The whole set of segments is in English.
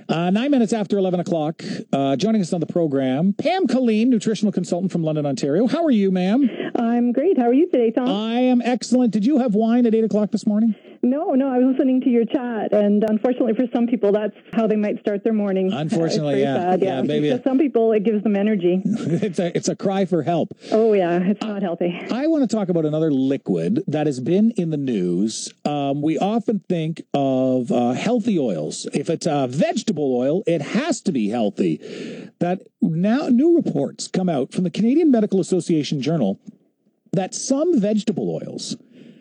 9 minutes after 11 o'clock, joining us on the program, Pam Colleen, nutritional consultant from London, Ontario. How are you, ma'am? I'm great. How are you today, Tom? I am excellent. Did you have wine at 8 o'clock this morning? No, I was listening to your chat, and unfortunately for some people, that's how they might start their morning. Unfortunately, yeah. Maybe for some people, it gives them energy. It's a cry for help. Oh, yeah, it's not healthy. I want to talk about another liquid that has been in the news. We often think of healthy oils. If it's a vegetable oil, it has to be healthy. That now new reports come out from the Canadian Medical Association Journal that some vegetable oils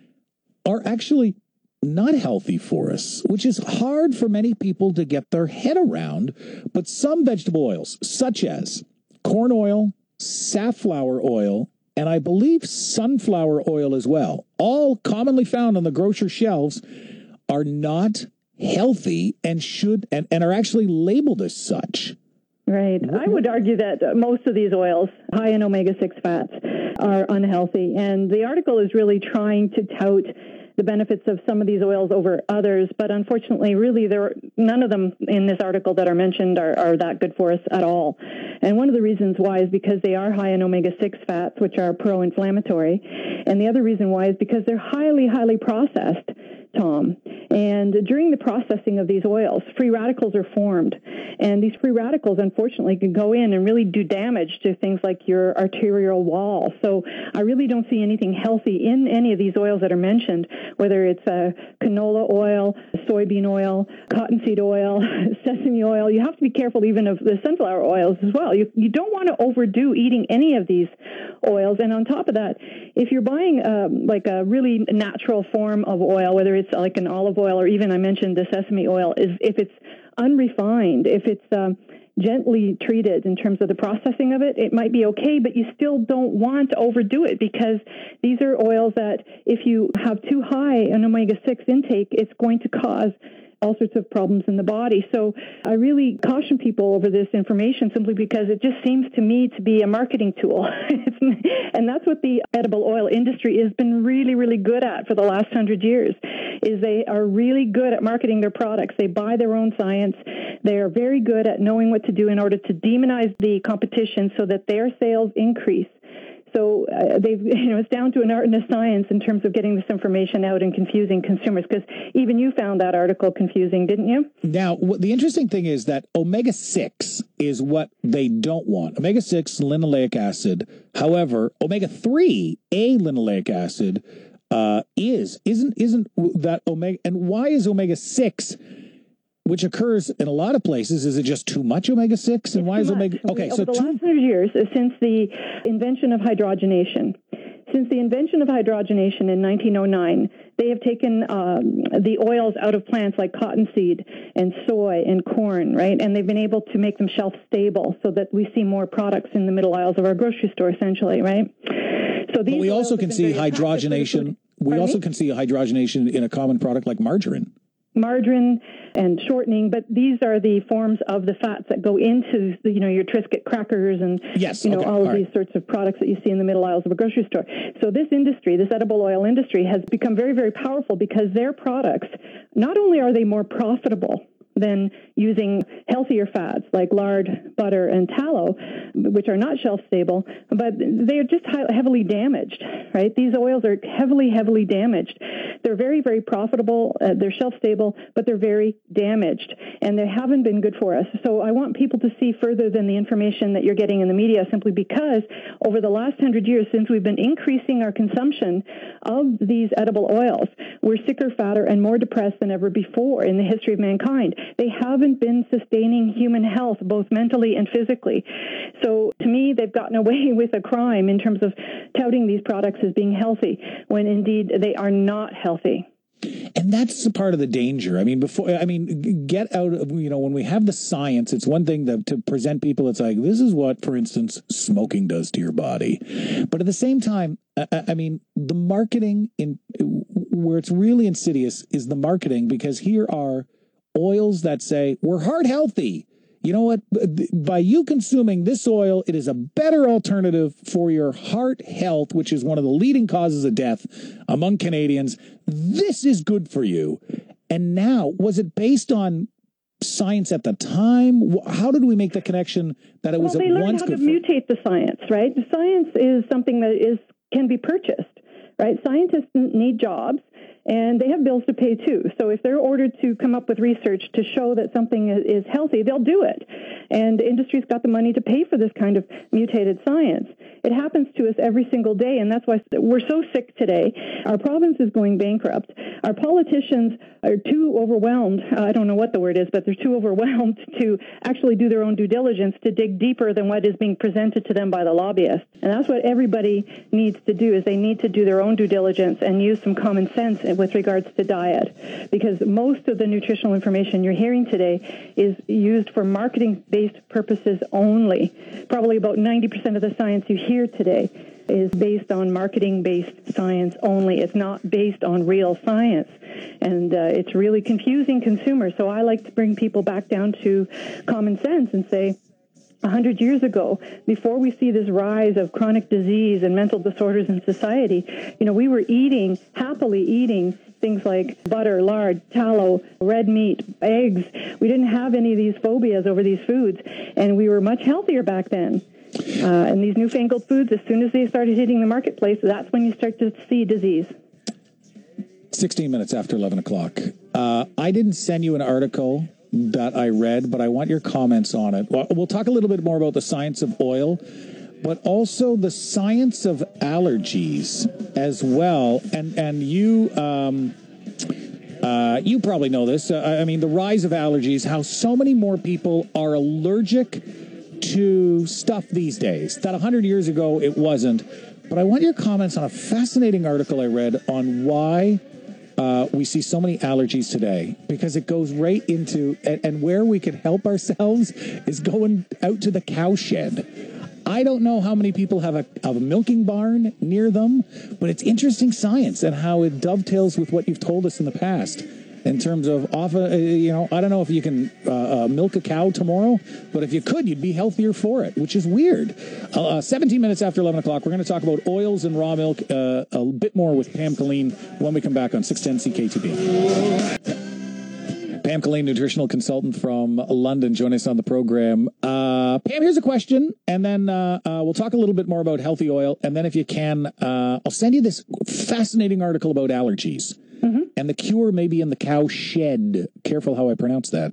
are actually not healthy for us, which is hard for many people to get their head around. But some vegetable oils, such as corn oil, safflower oil, and I believe sunflower oil as well, all commonly found on the grocery shelves, are not healthy and and are actually labeled as such. Right. I would argue that most of these oils, high in omega-6 fats, are unhealthy. And the article is really trying to tout the benefits of some of these oils over others. But unfortunately, really, none of them in this article that are mentioned are that good for us at all. And one of the reasons why is because they are high in omega-6 fats, which are pro-inflammatory. And the other reason why is because they're highly, highly processed, Tom. And during the processing of these oils, free radicals are formed. And these free radicals, unfortunately, can go in and really do damage to things like your arterial wall. So I really don't see anything healthy in any of these oils that are mentioned, whether it's canola oil, soybean oil, cottonseed oil, sesame oil. You have to be careful even of the sunflower oils as well. You don't want to overdo eating any of these oils. And on top of that, if you're buying like a really natural form of oil, whether it's like an olive oil or even I mentioned the sesame oil, if it's unrefined, if it's gently treated in terms of the processing of it, it might be okay, but you still don't want to overdo it because these are oils that if you have too high an omega-6 intake, it's going to cause all sorts of problems in the body. So I really caution people over this information simply because it just seems to me to be a marketing tool. And that's what the edible oil industry has been really, really good at for the last 100 years, is they are really good at marketing their products. They buy their own science. They are very good at knowing what to do in order to demonize the competition so that their sales increase. So it's down to an art and a science in terms of getting this information out and confusing consumers, because even you found that article confusing, didn't you? Now, the interesting thing is that omega-6 is what they don't want. Omega-6 linoleic acid. However, omega-3 A-linoleic acid isn't that omega. And why is omega-6, which occurs in a lot of places, is it just too much omega-6? And why is omega? Okay, so over the last 100 years, since the invention of hydrogenation, in 1909, they have taken the oils out of plants like cottonseed and soy and corn, right? And they've been able to make them shelf stable so that we see more products in the middle aisles of our grocery store, essentially, right? So these. But we also can see hydrogenation. We also can see hydrogenation in a common product like margarine and shortening, but these are the forms of the fats that go into your Triscuit crackers and all of these sorts of products that you see in the middle aisles of a grocery store. So this industry, this edible oil industry, has become very, very powerful because their products, not only are they more profitable than using healthier fats like lard, butter, and tallow, which are not shelf stable, but they are just heavily damaged, right? These oils are heavily, heavily damaged. They're very, very profitable. They're shelf stable, but they're very damaged, and they haven't been good for us. So I want people to see further than the information that you're getting in the media, simply because over the last 100 years, since we've been increasing our consumption of these edible oils, we're sicker, fatter, and more depressed than ever before in the history of mankind. They haven't been sustaining human health, both mentally and physically. So to me, they've gotten away with a crime in terms of touting these products as being healthy, when indeed they are not healthy. And that's a part of the danger. Get out of, when we have the science, it's one thing to present people. It's like, this is what, for instance, smoking does to your body. But at the same time, the marketing where it's really insidious is the marketing, because here are oils that say we're heart healthy. You know what? By you consuming this oil, it is a better alternative for your heart health, which is one of the leading causes of death among Canadians. This is good for you. And now, was it based on science at the time? How did we make the connection that it was they learned once how good to mutate the science, right? The science is something that can be purchased, right? Scientists need jobs, and they have bills to pay too. So if they're ordered to come up with research to show that something is healthy, they'll do it. And the industry's got the money to pay for this kind of mutated science. It happens to us every single day, and that's why we're so sick today. Our province is going bankrupt. Our politicians are too overwhelmed. I don't know what the word is, but they're too overwhelmed to actually do their own due diligence to dig deeper than what is being presented to them by the lobbyists. And that's what everybody needs to do, is they need to do their own due diligence and use some common sense with regards to diet, because most of the nutritional information you're hearing today is used for marketing-based purposes only. Probably about 90% of the science you hear today is based on marketing-based science only. It's not based on real science, and it's really confusing consumers. So I like to bring people back down to common sense and say, 100 years ago, before we see this rise of chronic disease and mental disorders in society, we were happily eating things like butter, lard, tallow, red meat, eggs. We didn't have any of these phobias over these foods, and we were much healthier back then. And these newfangled foods, as soon as they started hitting the marketplace, that's when you start to see disease. 16 minutes after 11 o'clock. I didn't send you an article that I read, but I want your comments on it. We'll talk a little bit more about the science of oil, but also the science of allergies as well. And you you probably know this. I mean, the rise of allergies, how so many more people are allergic to stuff these days that 100 years ago it wasn't. But I want your comments on a fascinating article I read on why we see so many allergies today, because it goes right into, and where we can help ourselves is going out to the cow shed. I don't know how many people have a milking barn near them, but it's interesting science and how it dovetails with what you've told us in the past. In terms of often, I don't know if you can milk a cow tomorrow, but if you could, you'd be healthier for it, which is weird. 17 minutes after 11 o'clock, we're going to talk about oils and raw milk a bit more with Pam Killeen when we come back on 610 CKTB. Pam Killeen, nutritional consultant from London, join us on the program. Pam, here's a question, and then we'll talk a little bit more about healthy oil, and then if you can, I'll send you this fascinating article about allergies. Mm-hmm. And the cure may be in the cow shed. Careful how I pronounce that.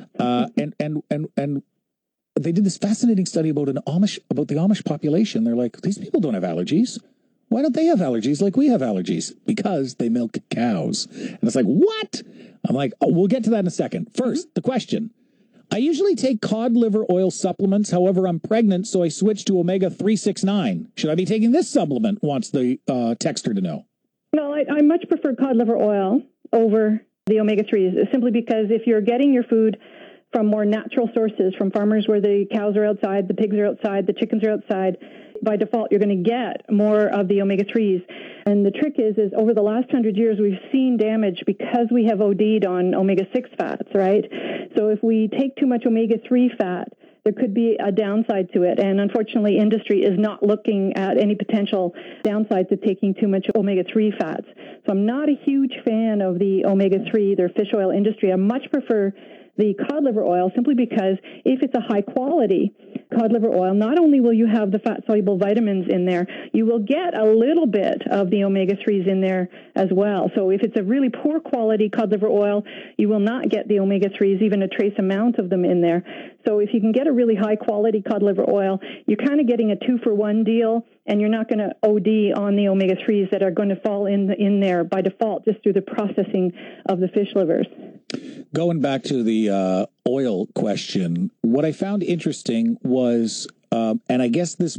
And they did this fascinating study about the Amish population. They're like, these people don't have allergies. Why don't they have allergies like we have allergies? Because they milk cows. And it's like, what? I'm like, we'll get to that in a second. First, the question. I usually take cod liver oil supplements. However, I'm pregnant, so I switched to omega 369. Should I be taking this supplement? Wants the texter to know. No, I much prefer cod liver oil over the omega-3s, simply because if you're getting your food from more natural sources, from farmers where the cows are outside, the pigs are outside, the chickens are outside, by default, you're going to get more of the omega-3s. And the trick is over the last 100 years, we've seen damage because we have OD'd on omega-6 fats, right? So if we take too much omega-3 fat, there could be a downside to it. And unfortunately, industry is not looking at any potential downsides of taking too much omega-3 fats. So I'm not a huge fan of the omega-3, their fish oil industry. I much prefer the cod liver oil, simply because if it's a high quality cod liver oil, not only will you have the fat-soluble vitamins in there, you will get a little bit of the omega-3s in there as well. So if it's a really poor quality cod liver oil, you will not get the omega-3s, even a trace amount of them in there. So if you can get a really high-quality cod liver oil, you're kind of getting a 2-for-1 deal, and you're not going to OD on the omega-3s that are going to fall in there by default just through the processing of the fish livers. Going back to the oil question, what I found interesting was, and I guess this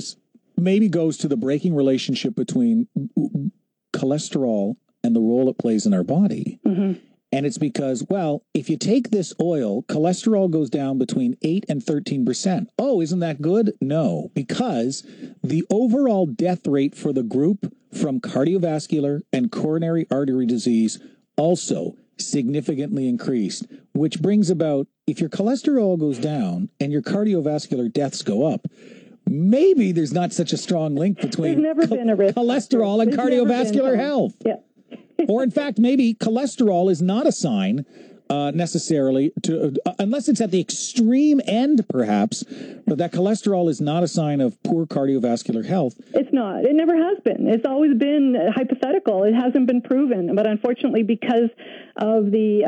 maybe goes to the breaking relationship between cholesterol and the role it plays in our body. Mm-hmm. And it's because, well, if you take this oil, cholesterol goes down between 8 and 13%. Oh, isn't that good? No, because the overall death rate for the group from cardiovascular and coronary artery disease also significantly increased, which brings about, if your cholesterol goes down and your cardiovascular deaths go up, maybe there's not such a strong link between been a risk cholesterol and cardiovascular health. Yeah. Or in fact, maybe cholesterol is not a sign necessarily, to unless it's at the extreme end, perhaps, but that cholesterol is not a sign of poor cardiovascular health. It's not. It never has been. It's always been hypothetical. It hasn't been proven. But unfortunately, because of the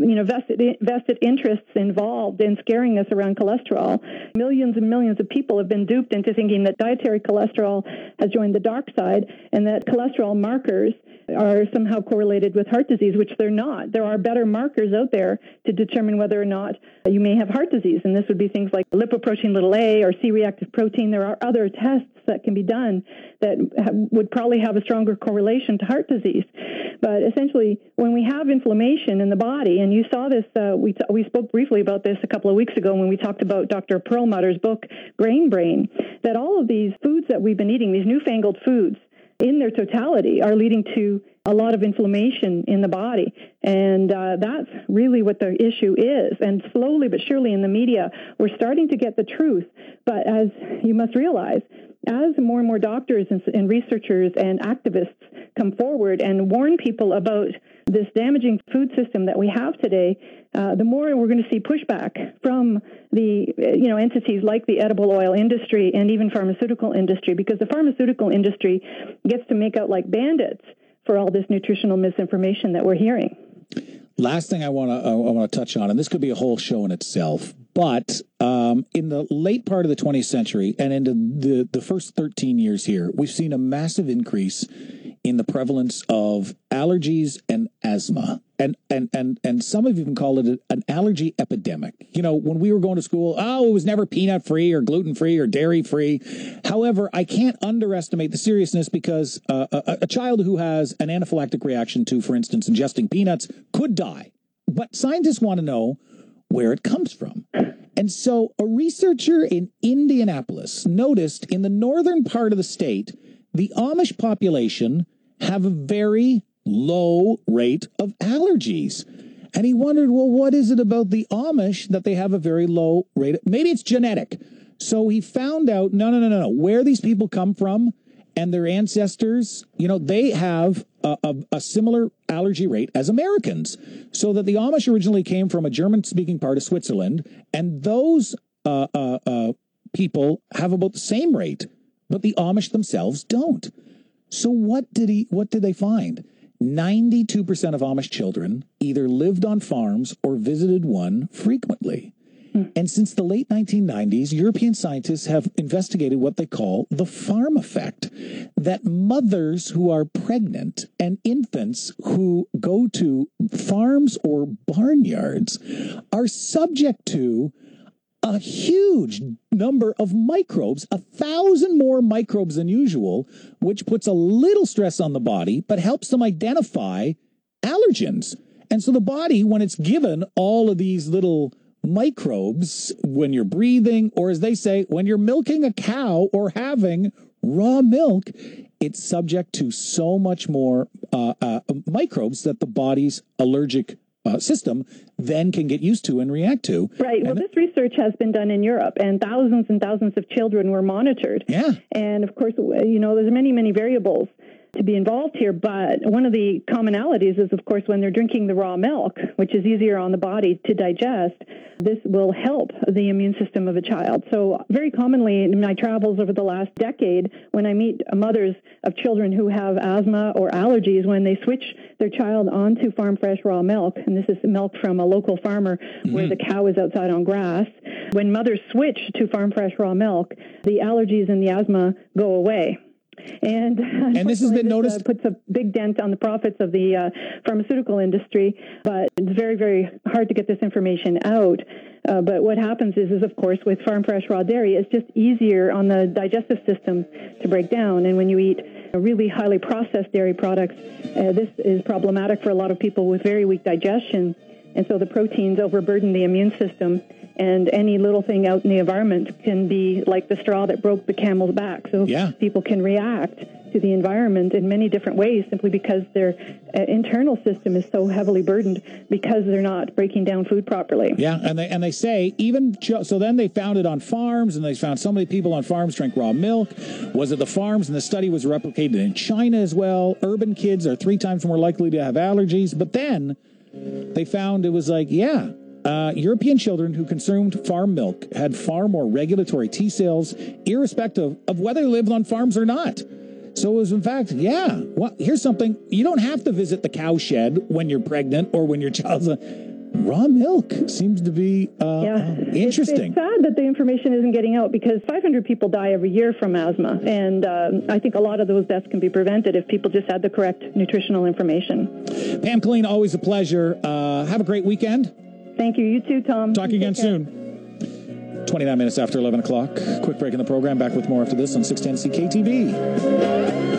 vested interests involved in scaring us around cholesterol, millions and millions of people have been duped into thinking that dietary cholesterol has joined the dark side and that cholesterol markers are somehow correlated with heart disease, which they're not. There are better markers out there to determine whether or not you may have heart disease, and this would be things like lipoprotein little a or C-reactive protein. There are other tests that can be done that would probably have a stronger correlation to heart disease. But essentially, when we have inflammation in the body, and you saw this, we spoke briefly about this a couple of weeks ago when we talked about Dr. Perlmutter's book, Grain Brain, that all of these foods that we've been eating, these newfangled foods, in their totality are leading to a lot of inflammation in the body. And that's really what the issue is. And slowly but surely in the media, we're starting to get the truth. But as you must realize, as more and more doctors and researchers and activists come forward and warn people about this damaging food system that we have today, the more we're going to see pushback from the entities like the edible oil industry and even pharmaceutical industry, because the pharmaceutical industry gets to make out like bandits for all this nutritional misinformation that we're hearing. Last thing I want to touch on, and this could be a whole show in itself, but in the late part of the 20th century and into the first 13 years here, we've seen a massive increase in the prevalence of allergies and asthma. And some have even called it an allergy epidemic. You know, when we were going to school, it was never peanut free or gluten free or dairy free. However, I can't underestimate the seriousness, because a child who has an anaphylactic reaction to, for instance, ingesting peanuts could die. But scientists want to know where it comes from. And so a researcher in Indianapolis noticed in the northern part of the state, the Amish population have a very low rate of allergies. And he wondered, well, what is it about the Amish that they have a very low rate? Maybe it's genetic. So he found out, no. Where these people come from and their ancestors, they have a similar allergy rate as Americans. So that the Amish originally came from a German-speaking part of Switzerland, and those people have about the same rate, but the Amish themselves don't. So what did they find? 92% of Amish children either lived on farms or visited one frequently. And since the late 1990s, European scientists have investigated what they call the farm effect, that mothers who are pregnant and infants who go to farms or barnyards are subject to a huge number of microbes, 1,000 more microbes than usual, which puts a little stress on the body, but helps them identify allergens. And so the body, when it's given all of these little microbes, when you're breathing, or as they say, when you're milking a cow or having raw milk, it's subject to so much more microbes that the body's allergic system then can get used to and react to. Right. Well, this research has been done in Europe, and thousands of children were monitored. Yeah. And of course, there's many variables to be involved here, but one of the commonalities is, of course, when they're drinking the raw milk, which is easier on the body to digest, this will help the immune system of a child. So very commonly in my travels over the last decade, when I meet mothers of children who have asthma or allergies, when they switch their child onto farm fresh raw milk, and this is milk from a local farmer where the cow is outside on grass, when mothers switch to farm fresh raw milk, the allergies and the asthma go away. And this has been noticed. Puts a big dent on the profits of the pharmaceutical industry, but it's very, very hard to get this information out. But what happens is, of course, with farm fresh raw dairy, it's just easier on the digestive system to break down. And when you eat really highly processed dairy products, this is problematic for a lot of people with very weak digestion. And so the proteins overburden the immune system, and any little thing out in the environment can be like the straw that broke the camel's back. So people can react to the environment in many different ways simply because their internal system is so heavily burdened because they're not breaking down food properly. Yeah, and they say so then they found it on farms, and they found so many people on farms drank raw milk. Was it the farms? And the study was replicated in China as well. Urban kids are 3 times more likely to have allergies. But then they found it was like, European children who consumed farm milk had far more regulatory T cells, irrespective of whether they lived on farms or not. So it was, in fact, well, here's something. You don't have to visit the cow shed when you're pregnant or when your child's raw milk seems to be interesting. It's sad that the information isn't getting out because 500 people die every year from asthma. And I think a lot of those deaths can be prevented if people just had the correct nutritional information. Pam Killeen, always a pleasure. Have a great weekend. Thank you. You too, Tom. Talk again soon. 29 minutes after 11 o'clock. Quick break in the program. Back with more after this on 610 CKTV.